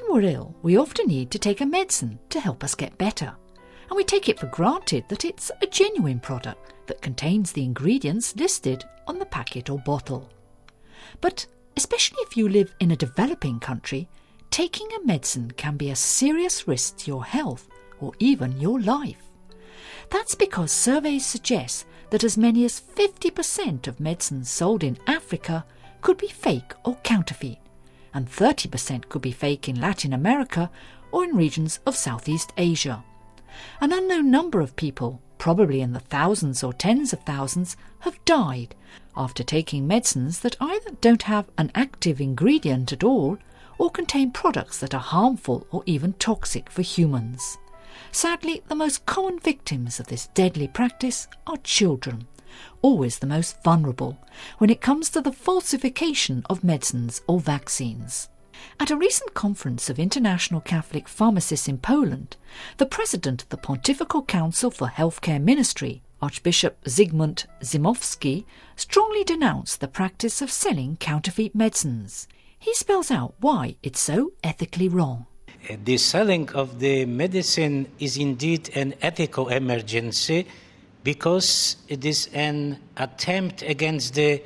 we're ill, we often need to take a medicine to help us get better. And we take it for granted that it's a genuine product that contains the ingredients listed on the packet or bottle. But especially if you live in a developing country, taking a medicine can be a serious risk to your health or even your life. That's because surveys suggest that as many as 50% of medicines sold in Africa could be fake or counterfeit, and 30% could be fake in Latin America or in regions of Southeast Asia. An unknown number of people, probably in the thousands or tens of thousands, have died after taking medicines that either don't have an active ingredient at all or contain products that are harmful or even toxic for humans. Sadly, the most common victims of this deadly practice are children, always the most vulnerable when it comes to the falsification of medicines or vaccines. At a recent conference of International Catholic Pharmacists in Poland, the president of the Pontifical Council for Healthcare Ministry, Archbishop Zygmunt Zimowski, strongly denounced the practice of selling counterfeit medicines. He spells out why it's so ethically wrong. The selling of the medicine is indeed an ethical emergency because it is an attempt against the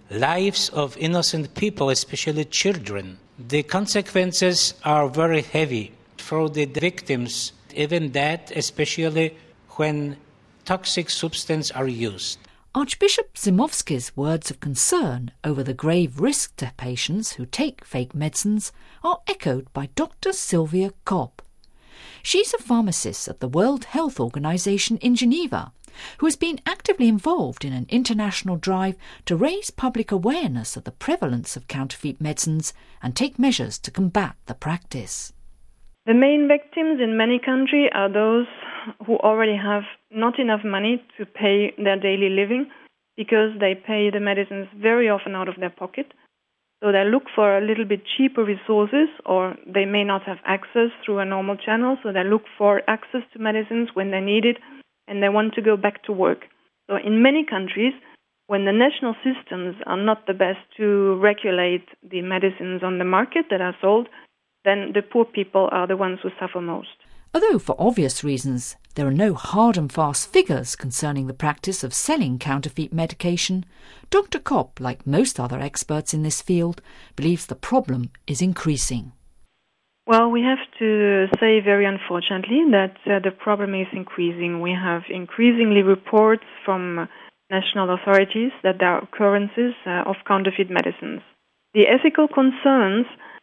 lives of innocent people, especially children. The consequences are very heavy for the victims, even that, especially when toxic substances are used. Archbishop Zimowski's words of concern over the grave risk to patients who take fake medicines are echoed by Dr. Sylvia Kopp. She's a pharmacist at the World Health Organization in Geneva, who has been actively involved in an international drive to raise public awareness of the prevalence of counterfeit medicines and take measures to combat the practice. The main victims in many countries are those who already have not enough money to pay their daily living because they pay the medicines very often out of their pocket. So they look for a little bit cheaper resources, or they may not have access through a normal channel, so they look for access to medicines when they need it, and they want to go back to work. So in many countries, when the national systems are not the best to regulate the medicines on the market that are sold, then the poor people are the ones who suffer most. Although, for obvious reasons, there are no hard and fast figures concerning the practice of selling counterfeit medication, Dr. Kopp, like most other experts in this field, believes the problem is increasing. Well, we have to say very unfortunately that the problem is increasing. We have increasingly reports from national authorities that there are occurrences of counterfeit medicines. The ethical concerns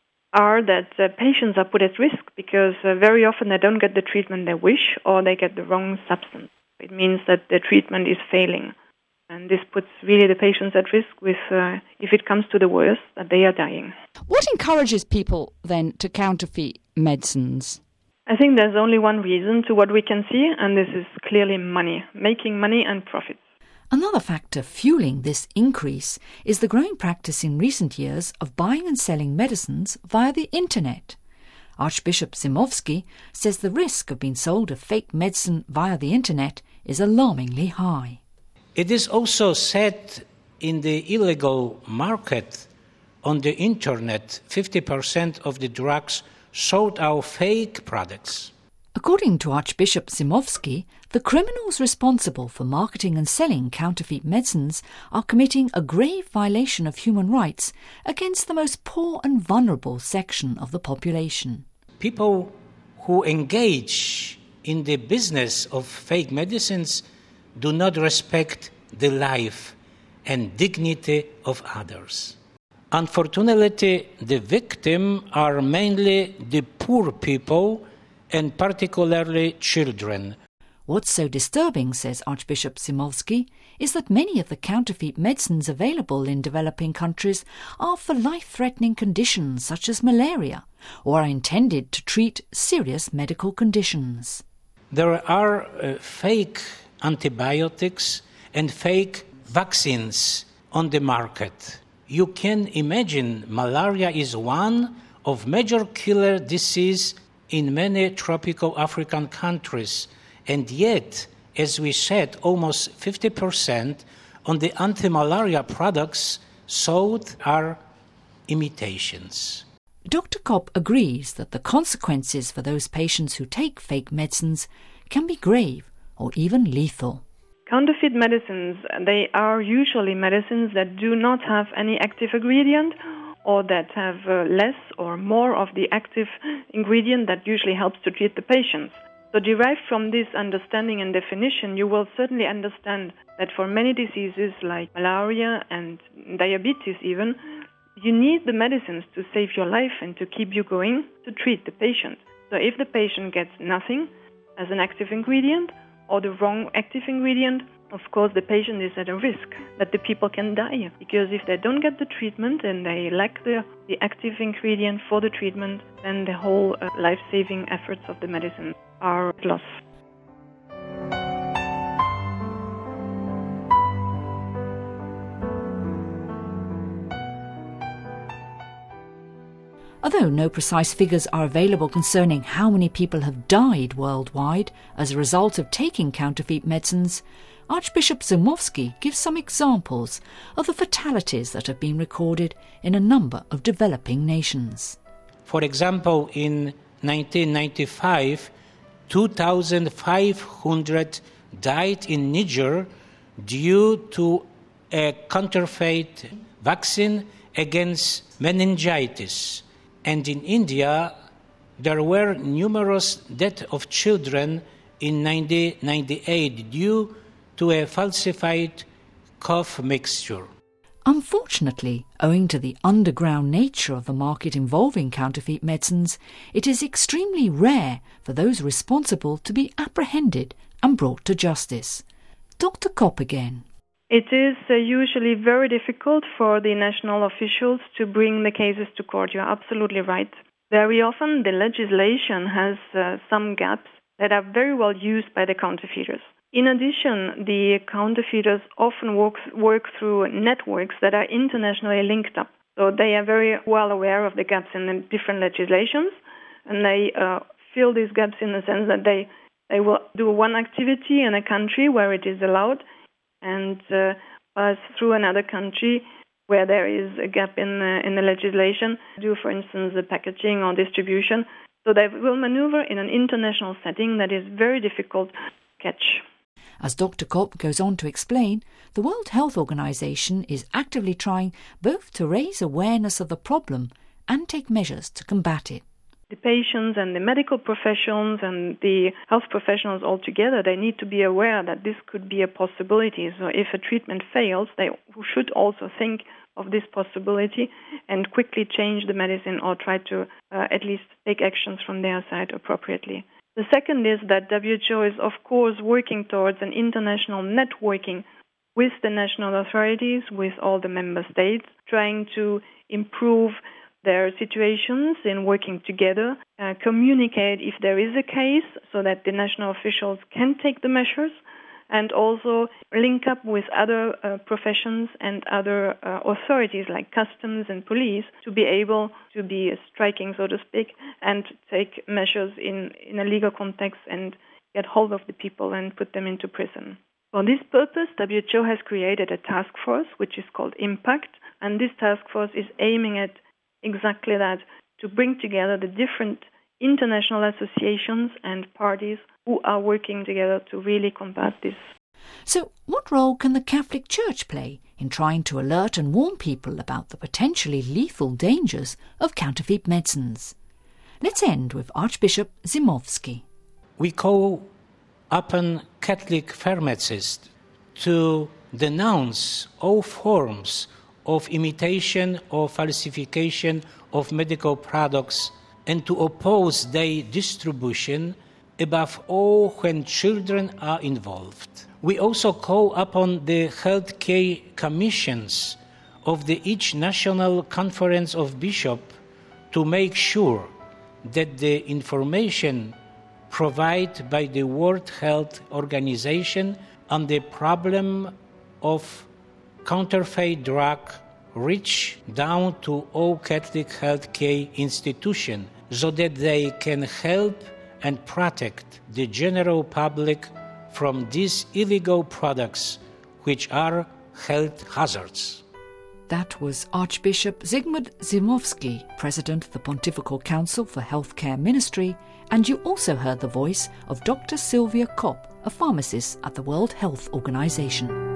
are that patients are put at risk because very often they don't get the treatment they wish or they get the wrong substance. It means that the treatment is failing. And this puts really the patients at risk with, if it comes to the worst, that they are dying. What encourages people then to counterfeit medicines? I think there's only one reason to what we can see, and this is clearly money, making money and profits. Another factor fueling this increase is the growing practice in recent years of buying and selling medicines via the internet. Archbishop Zimowski says the risk of being sold a fake medicine via the internet is alarmingly high. It is also said in the illegal market on the internet, 50% of the drugs sold are fake products. According to Archbishop Zimowski, the criminals responsible for marketing and selling counterfeit medicines are committing a grave violation of human rights against the most poor and vulnerable section of the population. People who engage in the business of fake medicines do not respect the life and dignity of others. Unfortunately, the victims are mainly the poor people and particularly children. What's so disturbing, says Archbishop Zimowski, is that many of the counterfeit medicines available in developing countries are for life-threatening conditions such as malaria, or are intended to treat serious medical conditions. There are fake antibiotics and fake vaccines on the market. You can imagine malaria is one of major killer disease in many tropical African countries, and yet, as we said, almost 50% on the anti-malaria products sold are imitations. Dr. Kopp agrees that the consequences for those patients who take fake medicines can be grave or even lethal. Counterfeit medicines, they are usually medicines that do not have any active ingredient or that have less or more of the active ingredient that usually helps to treat the patients. So derived from this understanding and definition, you will certainly understand that for many diseases like malaria and diabetes even, you need the medicines to save your life and to keep you going to treat the patient. So if the patient gets nothing as an active ingredient or the wrong active ingredient, of course the patient is at a risk that the people can die. Because if they don't get the treatment and they lack the active ingredient for the treatment, then the whole life-saving efforts of the medicine are lost. Although no precise figures are available concerning how many people have died worldwide as a result of taking counterfeit medicines, Archbishop Zimovsky gives some examples of the fatalities that have been recorded in a number of developing nations. For example, in 1995, 2,500 died in Niger due to a counterfeit vaccine against meningitis. And in India, there were numerous deaths of children in 1998 due to a falsified cough mixture. Unfortunately, owing to the underground nature of the market involving counterfeit medicines, it is extremely rare for those responsible to be apprehended and brought to justice. Dr. Kopp again. It is usually very difficult for the national officials to bring the cases to court. You're absolutely right. Very often the legislation has some gaps that are very well used by the counterfeiters. In addition, the counterfeiters often work through networks that are internationally linked up. So they are very well aware of the gaps in the different legislations, and they fill these gaps in the sense that they will do one activity in a country where it is allowed, and pass through another country where there is a gap in the legislation, do, for instance, the packaging or distribution. So they will maneuver in an international setting that is very difficult to catch. As Dr. Kopp goes on to explain, the World Health Organization is actively trying both to raise awareness of the problem and take measures to combat it. The patients and the medical professions and the health professionals altogether, they need to be aware that this could be a possibility. So if a treatment fails, they should also think of this possibility and quickly change the medicine or try to at least take actions from their side appropriately. The second is that WHO is, of course, working towards an international networking with the national authorities, with all the member states, trying to improve their situations in working together, communicate if there is a case so that the national officials can take the measures, and also link up with other professions and other authorities like customs and police to be able to be striking, so to speak, and take measures in a legal context and get hold of the people and put them into prison. For this purpose, WHO has created a task force which is called IMPACT, and this task force is aiming at exactly that, to bring together the different international associations and parties who are working together to really combat this. So, what role can the Catholic Church play in trying to alert and warn people about the potentially lethal dangers of counterfeit medicines? Let's end with Archbishop Zimovsky. We call upon Catholic pharmacists to denounce all forms of imitation or falsification of medical products and to oppose their distribution, above all when children are involved. We also call upon the healthcare commissions of each national conference of bishops to make sure that the information provided by the World Health Organization on the problem of counterfeit drug reach down to all Catholic healthcare institutions so that they can help and protect the general public from these illegal products which are health hazards. That was Archbishop Zygmunt Zimowski, President of the Pontifical Council for Healthcare Ministry, and you also heard the voice of Dr. Sylvia Kopp, a pharmacist at the World Health Organization.